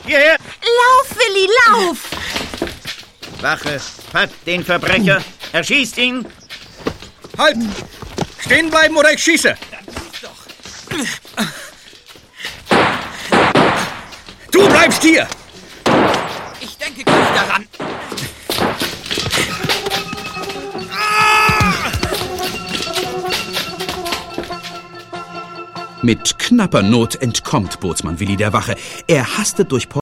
Hierher! Lauf, Willi, lauf! Wache, packt den Verbrecher, erschießt ihn! Halt! Stehen bleiben oder ich schieße! Du bleibst hier! Ich denke gar nicht daran. Mit knapper Not entkommt Bootsmann Willi der Wache. Er hastet durch